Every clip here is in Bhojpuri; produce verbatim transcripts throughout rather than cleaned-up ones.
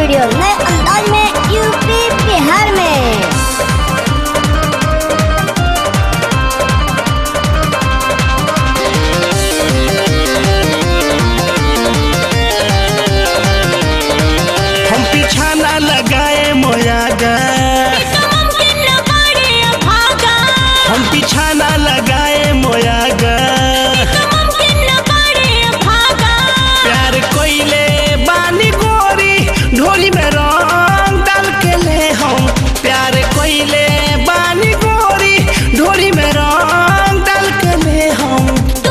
वीडियो नए अंदाज में यूपी बिहार में। हम पीछा ना लगाए मोयागा, हम पीछा ना लगाए मोयागा, प्यार कोइले बानी गोरी ढोली में रंग डाल के ले हम, प्यार कोइले बानी गोरी ढोली में रंग डाल के ले हम।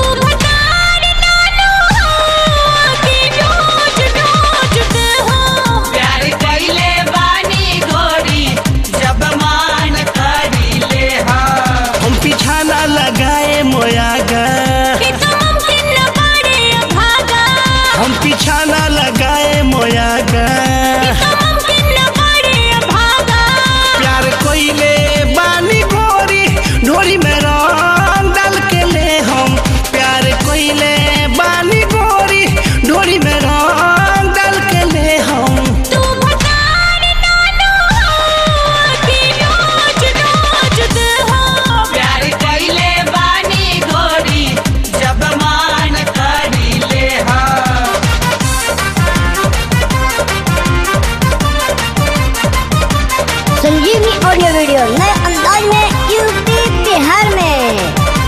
पीछा ना लगाए मोयागा, हम पीछा ना लगाए मोयागा, प्यार कोइले बानी गोरी ढोली में रंग डाल के ले हम, प्यार कोइले बानी गोरी ढोली में रंग डाल के ले हम। संजीवनी ऑडियो वीडियो नए अंदाज में यूपी बिहार में।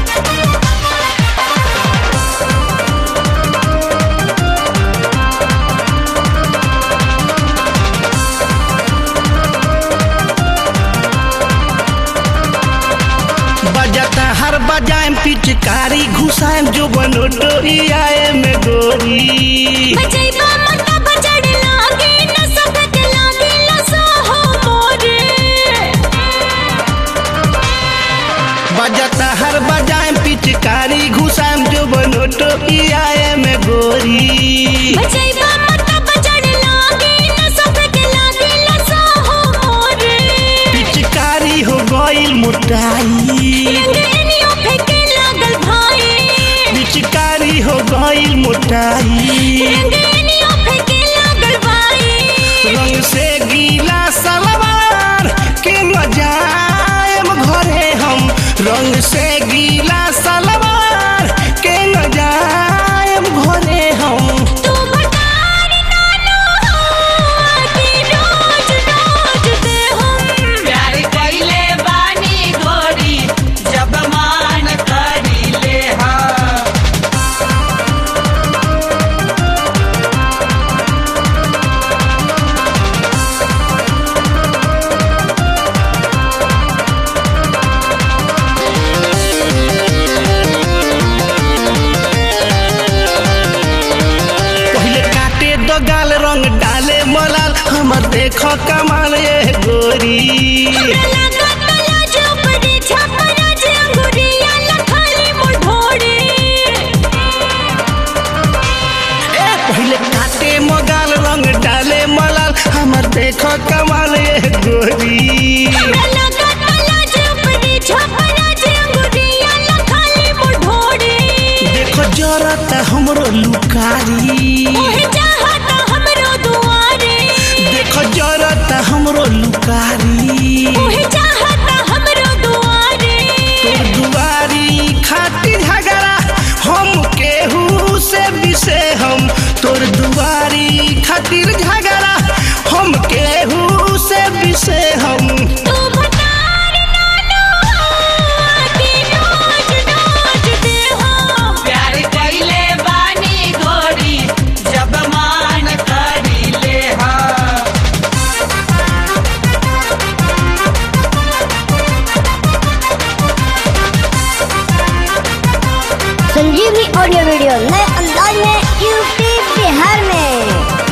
बजाता हर बजाएम पिचकारी घुसाएम जो बनोटो आए में गोरी, बजाता हर बजाएम पिचकारी घुसाएम जो बनोटो आए में गोरी, पिचकारी हो गईल मोटाई, पिचकारी हो गईल मोटाई, रंग से गीला सलवार के मजाएम घरे हम, रंग से गीला सलवार के मजाएम घरे हम। गाल रंग डाले मलाल हमर देखो कमाल ये गोरी, ए पहले काटे मगाल रंग डाले मलाल हमर देखो कमाल ये गोरी, देखो जरत हमरो लुकारी, देखो जरत हमरो लुकारी, तोर दुआरी खातिर झगड़ा हम केहू से बिसे हम, तोर दुआरी खातिर झगड़ा हम केहू से बिसे हम। संजीवनी ऑडियो वीडियो नए अंदाज में यूपी बिहार में।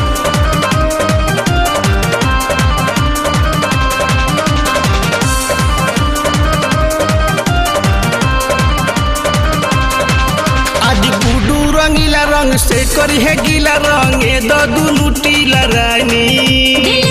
आज गुडू रंगीला रंग से करी है गीला रंग ए दो दुनु टीला रानी।